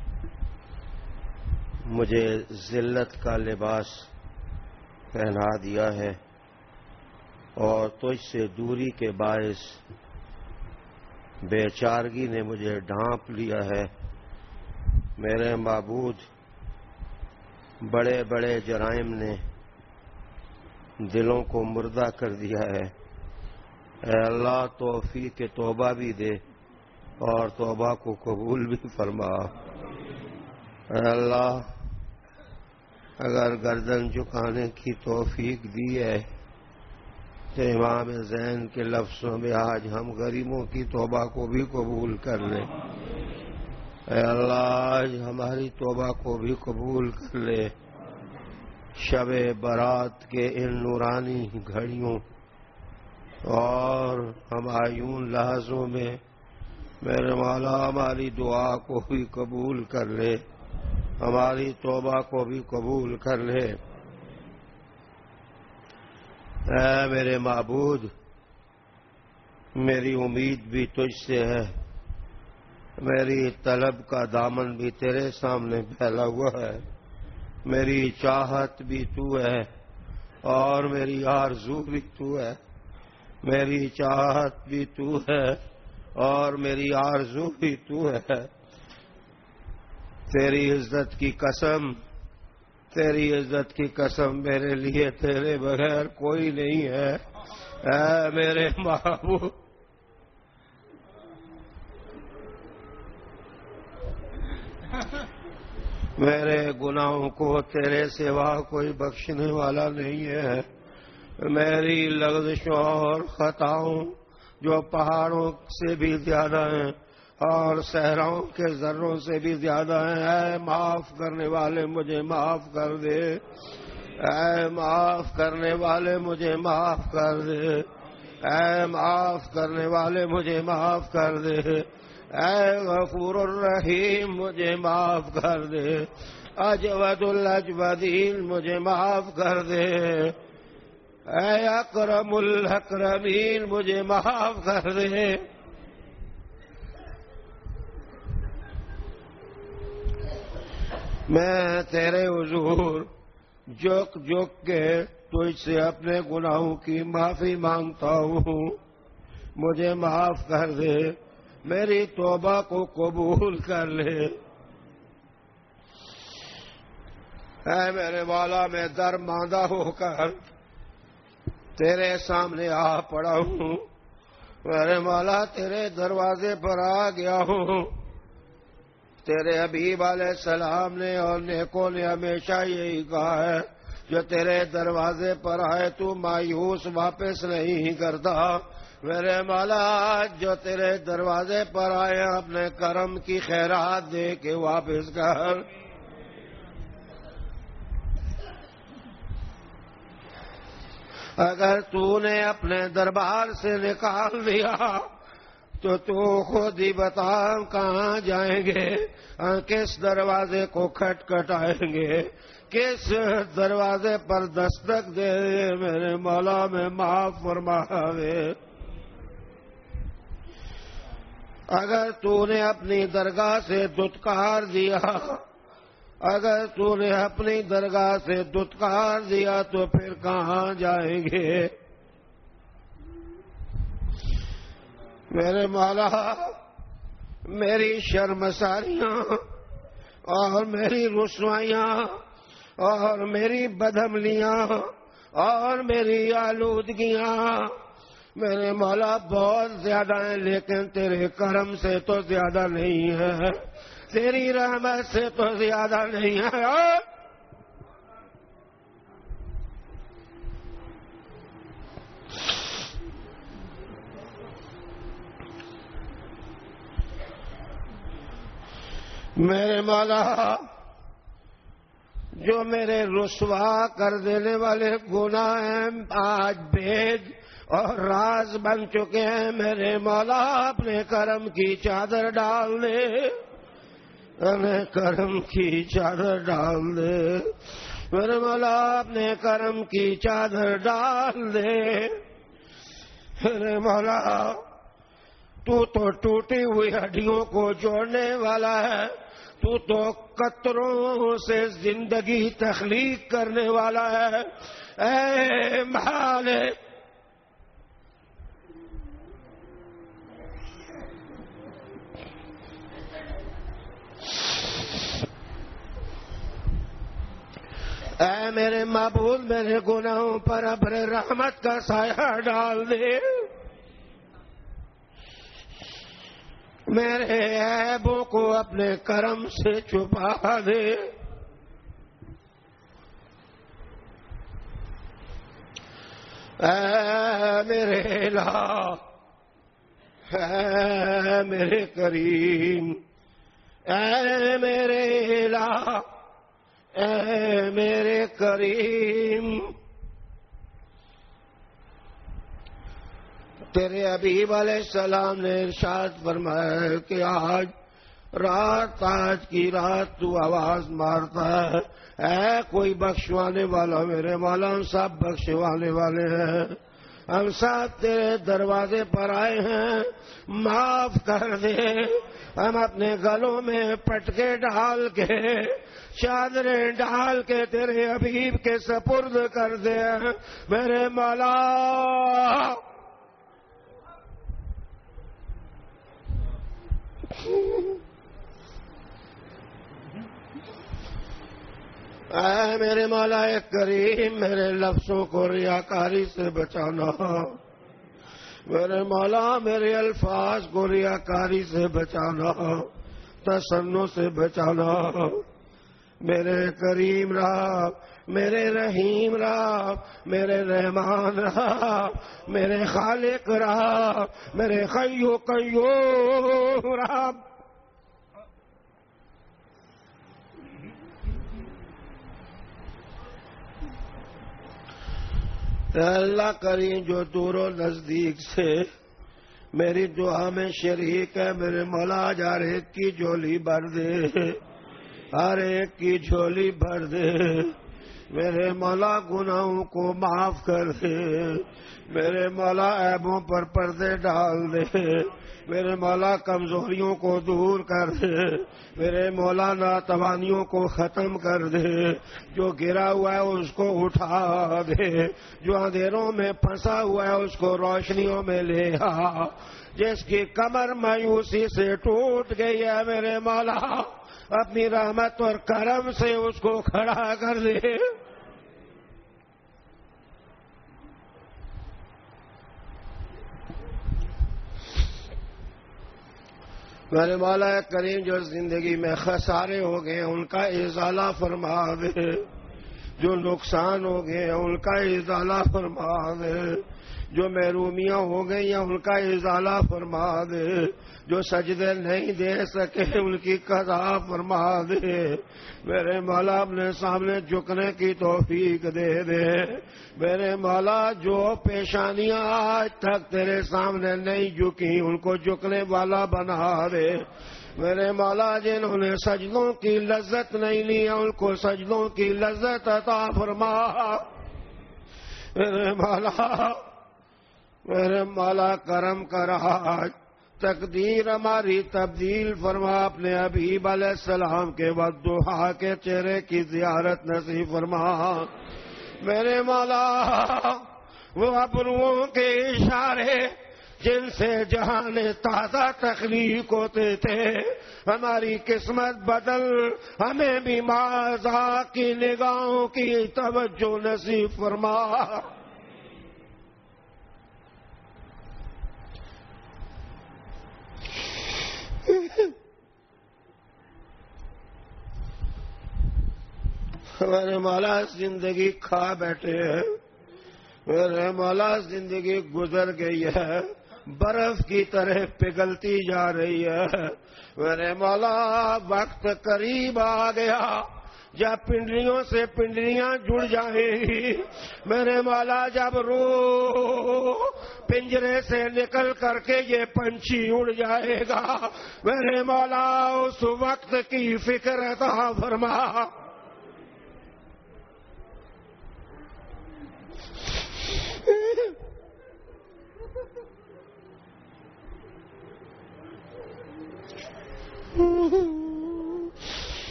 S2: مجھے ذلت کا لباس پہنا دیا ہے اور تجھ سے دوری کے باعث بے چارگی نے مجھے ڈھانپ لیا ہے۔ میرے معبود، بڑے بڑے جرائم نے دلوں کو مردہ کر دیا ہے۔ اے اللہ، توفیق توبہ بھی دے اور توبہ کو قبول بھی فرما۔ اے اللہ، اگر گردن جھکانے کی توفیق دی ہے تو امام زین کے لفظوں میں آج ہم غریبوں کی توبہ کو بھی قبول کر لیں۔ اے اللہ، آج ہماری توبہ کو بھی قبول کر لے۔ شب برات کے ان نورانی گھڑیوں اور ہمایون لحظوں میں میرے مولا ہماری دعا کو بھی قبول کر لے، ہماری توبہ کو بھی قبول کر لے۔ اے میرے معبود، میری امید بھی تجھ سے ہے، میری طلب کا دامن بھی تیرے سامنے پھیلا ہوا ہے، میری چاہت بھی تو ہے اور میری آرزو بھی تو ہے، میری چاہت بھی تو ہے اور میری آرزو بھی تو ہے۔ تیری عزت کی قسم، تیری عزت کی قسم، میرے لیے تیرے بغیر کوئی نہیں ہے۔ اے میرے محبوب، میرے گناہوں کو تیرے سوا کوئی بخشنے والا نہیں ہے۔ میری لغزشوں اور خطاؤں جو پہاڑوں سے بھی زیادہ ہیں اور صحراؤں کے ذروں سے بھی زیادہ ہیں، اے معاف کرنے والے مجھے معاف کر دے، اے معاف کرنے والے مجھے معاف کر دے، اے معاف کرنے والے مجھے معاف کر دے، اے غفور الرحیم مجھے معاف کر دے، اجود الاجودین مجھے معاف کر دے، اے اکرم الاکرمین مجھے معاف کر دے۔ میں تیرے حضور جھک جھک کے تجھ سے اپنے گناہوں کی معافی مانگتا ہوں، مجھے معاف کر دے، میری توبہ کو قبول کر لے۔ اے میرے مولا، میں درماندہ ہو کر تیرے سامنے آ پڑا ہوں، میرے مولا تیرے دروازے پر آ گیا ہوں۔ تیرے حبیب علیہ السلام نے اور نیکوں نے ہمیشہ یہی کہا ہے، جو تیرے دروازے پر آئے تو مایوس واپس نہیں کرتا۔ میرے مولا، جو تیرے دروازے پر آئے اپنے کرم کی خیرات دے کے واپس کر۔ اگر تو نے اپنے دربار سے نکال دیا تو تو خود ہی بتا کہاں جائیں گے، کس دروازے کو کھٹکھٹائیں گے، کس دروازے پر دستک دے۔ میرے مولا میں معاف فرما دے۔ اگر تو نے اپنی درگاہ سے دتکار دیا، اگر تو نے اپنی درگاہ سے دتکار دیا تو پھر کہاں جائیں گے؟ میرے مولا، میری شرمساریاں اور میری رسوائیاں اور میری بدعملیاں اور میری آلودگیاں میرے مولا بہت زیادہ ہیں، لیکن تیرے کرم سے تو زیادہ نہیں ہے، تیری رحمت سے تو زیادہ نہیں ہے۔ میرے مولا، جو میرے رسوا کر دینے والے گناہ ہیں آج بھید اور راز بن چکے ہیں، میرے مولا اپنے کرم کی چادر ڈال دے، اپنے کرم کی چادر ڈال دے، میرے مولا اپنے کرم کی چادر ڈال دے۔ میرے مولا، تو تو ٹوٹی ہوئی ہڈیوں کو جوڑنے والا ہے، تو تو قطروں سے زندگی تخلیق کرنے والا ہے۔ اے مالک، میرے معبود میرے گناہوں پر ابر رحمت کا سایہ ڈال دے، میرے عیبوں کو اپنے کرم سے چھپا دے، اے میرے الہ، اے میرے کریم، اے میرے الہ، اے میرے کریم۔ تیرے حبیب علیہ السلام نے ارشاد فرمایا کہ آج رات آج کی رات تو آواز مارتا ہے، اے کوئی بخشوانے والا، میرے مولا ہم سب بخشوانے والے ہیں، ہم سب تیرے دروازے پر آئے ہیں، معاف کر دے۔ ہم اپنے گلوں میں پٹکے ڈال کے، چادریں ڈال کے تیرے حبیب کے سپرد کر دے میرے مولا۔ اے میرے مولا کریم، میرے لفظوں کو ریاکاری سے بچانا، میرے مولا میرے الفاظ کو ریاکاری سے بچانا، تصنع سے بچانا، میرے کریم رب، میرے رحیم رب، میرے رحمان رب، میرے خالق رب، میرے حی و قیوم رب۔ اے اللہ کریم، جو دور و نزدیک سے میری دعا میں شریک ہے، میرے مولا آج ہر ایک کی جھولی بھر دے، ہر ایک کی جھولی بھر دے، میرے مولا گناہوں کو معاف کر دے، میرے مولا عیبوں پر پردے ڈال دے، میرے مولا کمزوریوں کو دور کر دے، میرے مولا ناتوانیوں کو ختم کر دے، جو گرا ہوا ہے اس کو اٹھا دے، جو اندھیروں میں پھنسا ہوا ہے اس کو روشنیوں میں لے آ، جس کی کمر مایوسی سے ٹوٹ گئی ہے میرے مولا اپنی رحمت اور کرم سے اس کو کھڑا کر دے۔ میرے مولا کریم، جو زندگی میں خسارے ہو گئے ان کا ازالہ فرما دے، جو نقصان ہو گئے ان کا ازالہ فرما دے، جو محرومیاں ہو گئی ہیں ان کا ازالہ فرما دے، جو سجدے نہیں دے سکے ان کی قضا فرما دے، میرے مولا اپنے سامنے جھکنے کی توفیق دے دے، میرے مولا جو پیشانیاں آج تک تیرے سامنے نہیں جھکی ان کو جھکنے والا بنا دے، میرے مولا جنہوں نے سجدوں کی لذت نہیں لی ان کو سجدوں کی لذت عطا فرما، میرے مولا میرے مولا کرم کر آج تقدیر ہماری تبدیل فرما، اپنے حبیب علیہ السلام کے وضحا کے چہرے کی زیارت نصیب فرما، میرے مولا وہ ابروؤں کے اشارے جن سے جہاں نے تازہ تخلیق ہوتے تھے ہماری قسمت بدل، ہمیں بھی ماضا کی نگاہوں کی توجہ نصیب فرما، میرے مولا زندگی کھا بیٹھے ہیں، میرے مولا زندگی گزر گئی ہے، برف کی طرح پگھلتی جا رہی ہے، میرے مولا وقت قریب آ گیا جب پنڈلیوں سے پنڈلیاں جڑ جائیں گی، میرے مولا جب روح پنجرے سے نکل کر کے یہ پنچھی اڑ جائے گا، میرے مولا اس وقت کی فکر عطا فرما،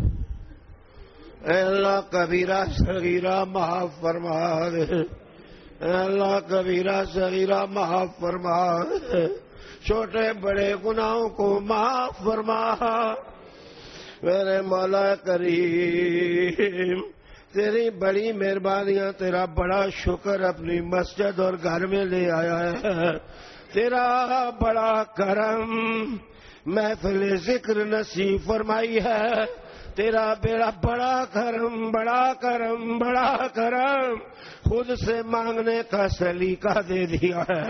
S2: اے اللہ کبیرہ صغیرہ معاف فرما دے، اے اللہ کبیرہ صغیرہ معاف فرما، چھوٹے بڑے گناہوں کو معاف فرما۔ میرے مولا کریم تیری بڑی مہربانیاں، تیرا بڑا شکر اپنی مسجد اور گھر میں لے آیا ہے، تیرا بڑا کرم محفل ذکر نصیب فرمائی ہے، تیرا بیڑا بڑا کرم بڑا کرم بڑا کرم خود سے مانگنے کا سلیقہ دے دیا ہے۔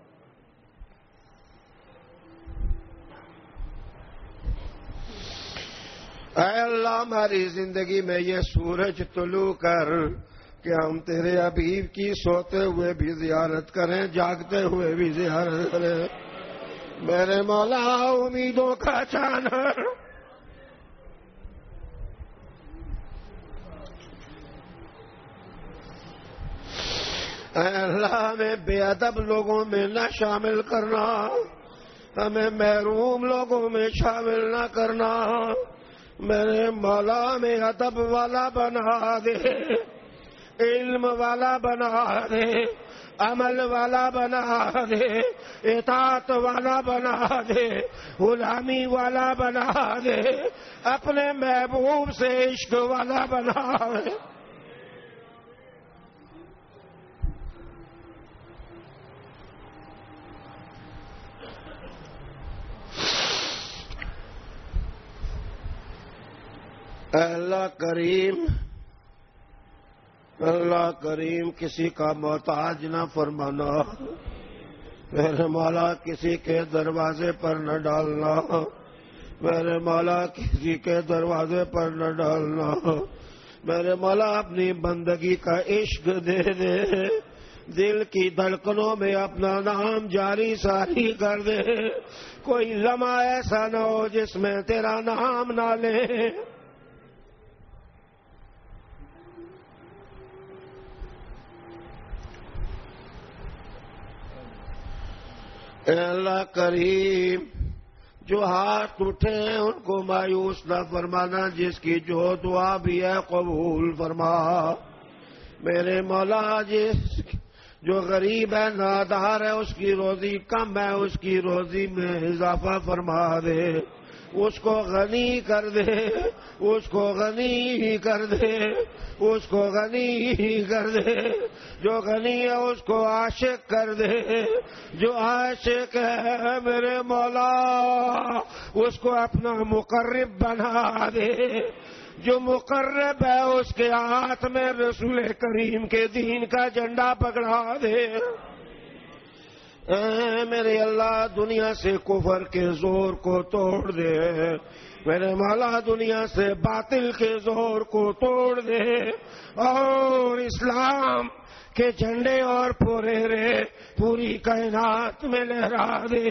S2: اے اللہ ہماری زندگی میں یہ سورج طلوع کر کہ ہم تیرے حبیب کی سوتے ہوئے بھی زیارت کریں، جاگتے ہوئے بھی زیارت کریں۔ میرے مولا امیدوں کا چانر، اے اللہ ہمیں بے ادب لوگوں میں نہ شامل کرنا، ہمیں محروم لوگوں میں شامل نہ کرنا۔ میرے مولا میں ادب والا بنا دے، علم والا بنا دے، عمل والا بنا دے، اطاعت والا بنا دے، غلامی والا بنا دے، اپنے محبوب سے عشق والا بنا دے۔ اے اللہ کریم، اللہ کریم کسی کا محتاج نہ فرمانا، میرے مولا کسی کے دروازے پر نہ ڈالنا، میرے مولا کسی کے دروازے پر نہ ڈالنا، میرے مولا اپنی بندگی کا عشق دے دے، دل کی دھڑکنوں میں اپنا نام جاری ساری کر دے، کوئی لمحہ ایسا نہ ہو جس میں تیرا نام نہ لے۔ اے اللہ کریم جو ہاتھ اٹھے ہیں ان کو مایوس نہ فرمانا، جس کی جو دعا بھی ہے قبول فرما۔ میرے مولا جس جو غریب ہے نادار ہے، اس کی روزی کم ہے، اس کی روزی میں اضافہ فرما دے، اس کو غنی کر دے، اس کو غنی کر دے، اس کو غنی کر دے، جو غنی ہے اس کو عاشق کر دے، جو عاشق ہے میرے مولا اس کو اپنا مقرب بنا دے، جو مقرب ہے اس کے ہاتھ میں رسول کریم کے دین کا جھنڈا پکڑا دے۔ اے میرے اللہ دنیا سے کفر کے زور کو توڑ دے، میرے مولا دنیا سے باطل کے زور کو توڑ دے، اور اسلام کے جھنڈے اور پھورے پوری کائنات میں لہرا دے۔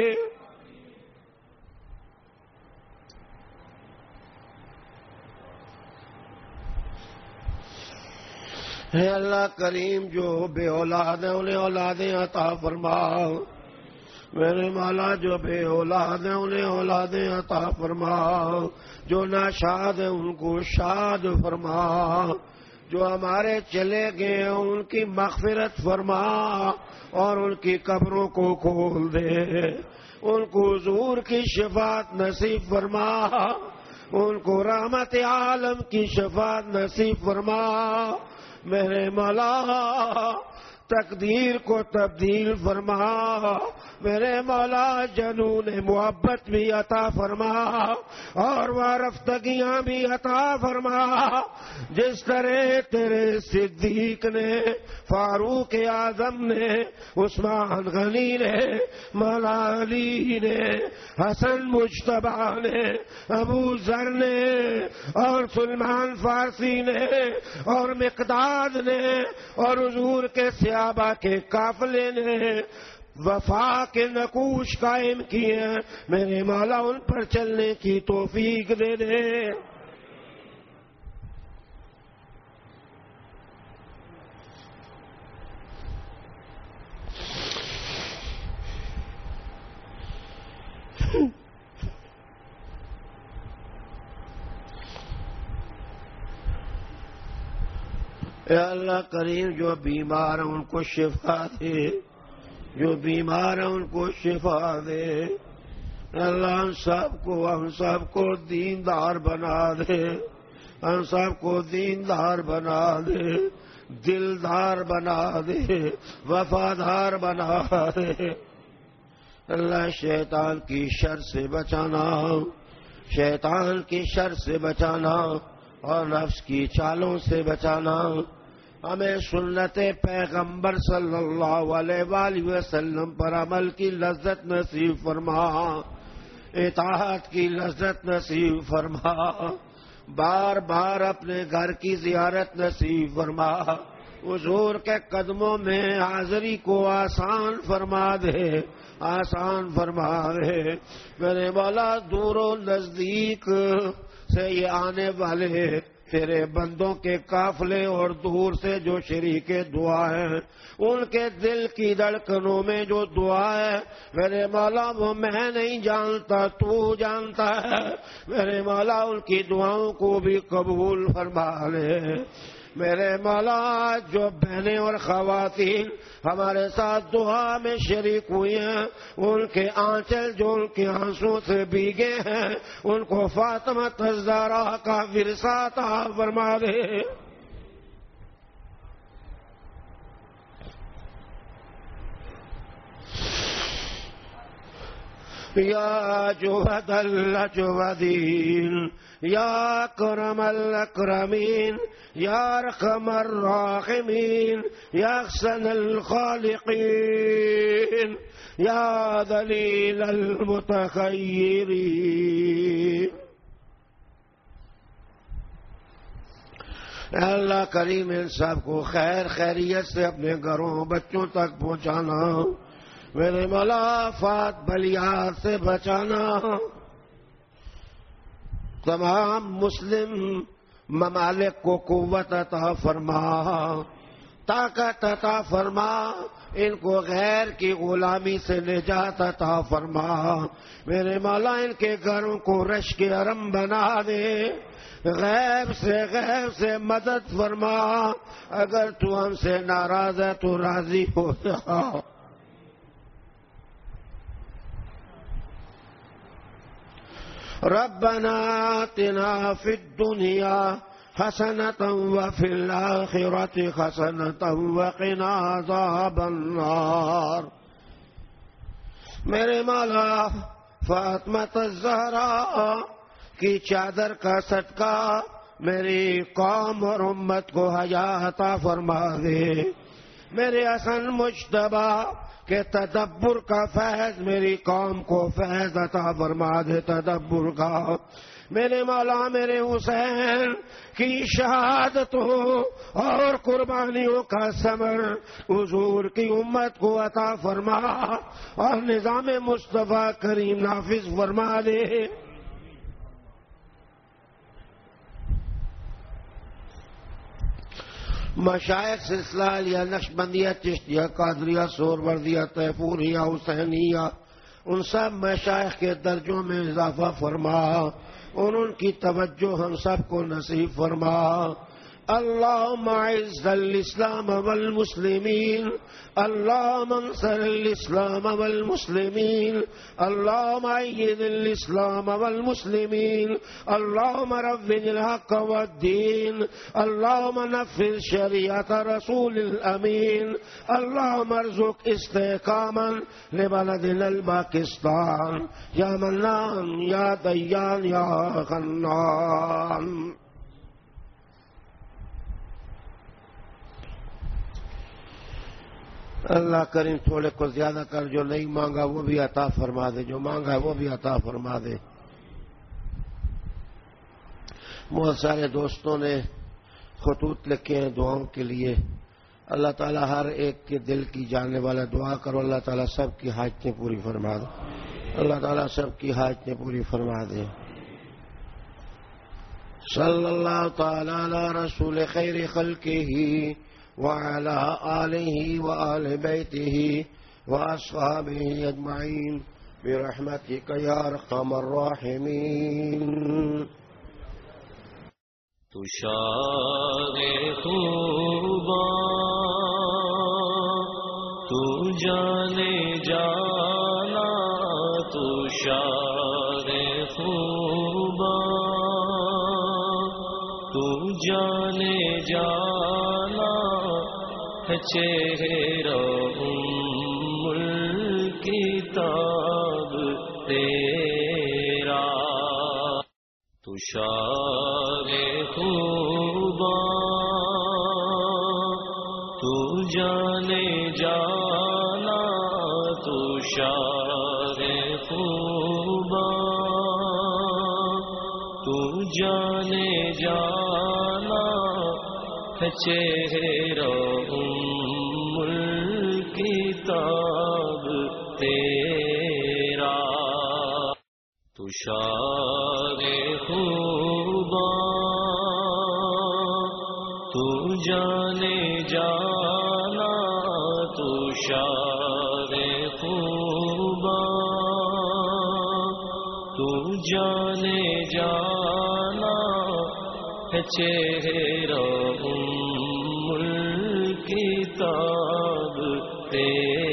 S2: اے اللہ کریم جو بے اولاد ہیں انہیں اولادیں عطا فرما، میرے مولا جو بے اولاد ہیں انہیں اولادیں عطا فرما، جو ناشاد ہیں ان کو شاد فرما، جو ہمارے چلے گئے ہیں ان کی مغفرت فرما، اور ان کی قبروں کو کھول دے، ان کو حضور کی شفاعت نصیب فرما، ان کو رحمت عالم کی شفاعت نصیب فرما۔ میرے مولا تقدیر کو تبدیل فرما، میرے مولا جنون محبت بھی عطا فرما، اور وارفتگیاں بھی عطا فرما، جس طرح تیرے صدیق نے، فاروق اعظم نے، عثمان غنی نے، مولا علی نے، حسن مجتبیٰ نے، ابو ذر نے، اور سلمان فارسی نے، اور مقداد نے، اور حضور کے صحابہ کے قافلے نے وفا کے نقوش قائم کیے ہیں، میرے مولا ان پر چلنے کی توفیق دے دے۔ اے اللہ کریم جو بیمار ہیں ان کو شفا دے، جو بیمار ہیں ان کو شفا دے، اللہ ہم سب کو ہم سب کو دیندار بنا دے، ہم سب کو دیندار بنا دے، دلدار بنا دے، وفادار بنا دے۔ اللہ شیطان کی شر سے بچانا، شیطان کی شر سے بچانا اور نفس کی چالوں سے بچانا، ہمیں سنت پیغمبر صلی اللہ علیہ وآلہ وسلم پر عمل کی لذت نصیب فرما، اطاعت کی لذت نصیب فرما، بار بار اپنے گھر کی زیارت نصیب فرما، حضور کے قدموں میں حاضری کو آسان فرما دے، آسان فرما دے۔ میرے مولا دور و نزدیک سے یہ آنے والے تیرے بندوں کے قافلے اور دور سے جو شریک دعا ہیں، ان کے دل کی دھڑکنوں میں جو دعا ہے میرے مولا وہ میں نہیں جانتا، تو جانتا ہے، میرے مولا ان کی دعاؤں کو بھی قبول فرما لے۔ میرے مولا جو بہنیں اور خواتین ہمارے ساتھ دعا میں شریک ہوئی ہیں، ان کے آنچل جو ان کے آنسوں سے بھیگے ہیں، ان کو فاطمہ الزہرا کا ورثہ عطا فرما دے۔ یا جود الاجودین، یا اکرم الاکرمین، یا ارحم الراحمین، یا احسن الخالقین، یا ذلیل المتخیرین۔ اللہ کریم ان سب کو خیر خیریت سے اپنے گھروں بچوں تک پہنچانا، میرے مولا آفات بلیات سے بچانا، تمام مسلم ممالک کو قوت عطا فرما، طاقت عطا فرما، ان کو غیر کی غلامی سے نجات عطا فرما، میرے مولا ان کے گھروں کو رش کے حرم بنا دے، غیب سے غیب سے مدد فرما، اگر تو ہم سے ناراض ہے تو راضی ہو جا۔ ربنا آتنا فی الدنیا حسنة وفی الآخرة حسنة وقنا عذاب النار۔ میرے مولا فاطمہ الزہرا کی چادر کا صدقہ میری قوم اور امت کو حیا عطا فرما دے، میرے حسن مجتبی کہ تدبر کا فیض میری قوم کو فیض عطا فرما دے، تدبر کا۔ میرے مولا میرے حسین کی شہادتوں اور قربانیوں کا ثمر حضور کی امت کو عطا فرما اور نظام مصطفیٰ کریم نافذ فرما دے۔ مشائخ سلسلہ یا نقشبندیہ، چشتیہ، قادریہ، سہروردیہ، طیفوریہ، حسینیہ، ان سب مشائخ کے درجوں میں اضافہ فرما اور ان کی توجہ ہم سب کو نصیب فرما۔ اللهم اعز الاسلام والمسلمين، اللهم انصر الاسلام والمسلمين، اللهم ايد الاسلام والمسلمين، اللهم روج الحق والدين، اللهم نفذ شريعة رسول الامين، اللهم ارزق استحكاما لبلدنا الباكستان، يا منان يا ديان يا خنان۔ اللہ کریم تھوڑے کو زیادہ کر، جو نہیں مانگا وہ بھی عطا فرما دے، جو مانگا ہے وہ بھی عطا فرما دے۔ بہت سارے دوستوں نے خطوط لکھے ہیں دعاؤں کے لیے، اللہ تعالیٰ ہر ایک کے دل کی جاننے والا دعا کرو، اللہ تعالیٰ سب کی حاجتیں پوری فرما دے، اللہ تعالیٰ سب کی حاجتیں پوری فرما دے۔ صلی اللہ تعالیٰ علی رسول خیر خلقہ وعلى آله وآل بيته وأصحابه أجمعين برحمتك يا أرحم الراحمين۔
S3: شاہ خوبا تو جانے جانا، تو شاہ خوبا تو جانے جانا ہے چہرہ ام الکتاب تیرا، تو شاہ خوبا تو جانے جانا، تو شاہ خوبا تو جانے جانا ہے چہرہ ام الکتاب تیرا، تو شاہ خوبا تو جانے جانا، تو شاہ خوبا تو جانے جانا ہے چہرہ ام الکتاب تیرا۔